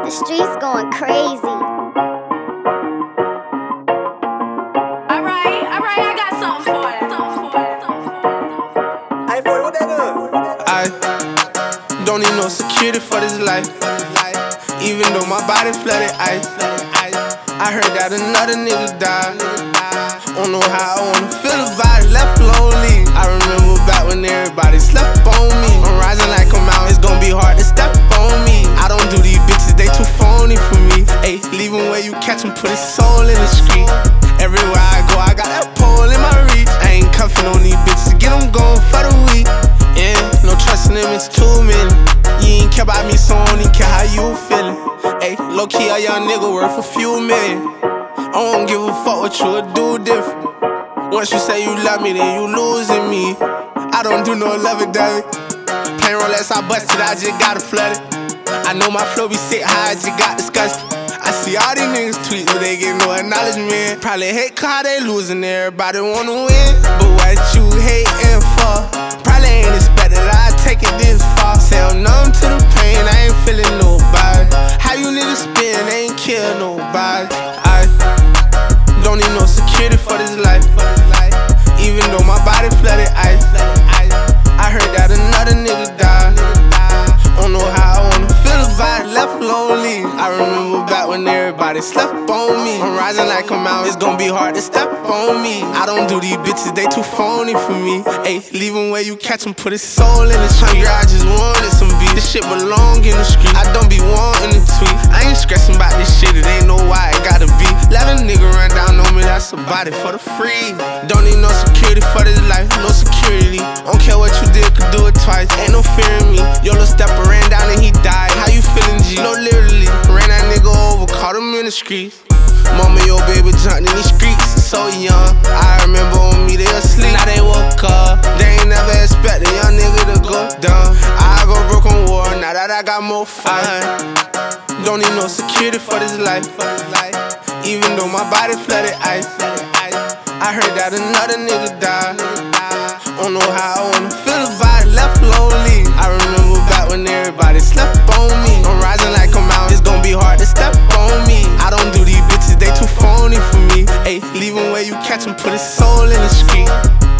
got the streets going crazy. Alright, I got something for it. I don't need no security for this life, even though my body flooded ice. I heard that another nigga died. Don't know how I wanna feel about it, left lonely. I remember back when everybody slept on me. I'm rising like a mountain, it's gonna be hard to step on me. I don't do these bitches, they too phony for me. Ayy, leave 'em where you catch 'em, put his soul in the street. Everywhere I go, I got that pole in my reach. I ain't cuffing on these bitches, get 'em going for the week. Yeah, no trusting them, it's too many. You ain't care about me, so I don't even care how you feelin'. Ayy, low-key, a young nigga worth a few million. I don't give a fuck what you would do different. Once you say you love me, then you losing me. I don't do no lovey-dovey. Plain Rolex, I busted, I just gotta flood it. I know my flow be sick, high, I just got disgusted. I see all these niggas tweet, but they get no acknowledgement. Probably hate cause they losing, everybody wanna win. But what you hating for? Probably ain't expected I'd take it this far. Say I'm numb to the pain, I ain't feeling nobody. How you niggas spin, they ain't kill nobody. I don't need no security for this life, even though my body flooded ice. I heard that another nigga died. Don't know how I wanna feel about it, left lonely. I remember back when everybody slept on me. I'm rising like a mountain, it's gonna be hard to step on me. I don't do these bitches, they too phony for me. Ayy, leave 'em where you catch 'em, put his soul in the street. I just wanted some beat, this shit belong in the street. I don't be wanting to tweet, I ain't stressing about this shit, it ain't know why it gotta be. Let a nigga run down on me, that's a body for the free. Don't need no security for this life, no security. Don't care what you did, could do it twice, ain't no fear in me. Yo, little stepper ran down and he died, how you feeling, G? No, literally, ran that nigga over, caught him in the streets. Mama, your baby jumped in these streets, so young. I remember on me, they asleep, now they woke up. They ain't never expect a young nigga to go down. I go broke on war, now that I got more fun. Don't need no security for this life, even though my body flooded ice. I heard that another nigga died. Don't know how I wanna feel about it, left lonely. I remember back when everybody slept on me. I'm rising like a mountain, it's gonna be hard to step on me. I don't do these bitches, they too phony for me. Ayy, leave 'em where you catch 'em, put his soul in the street.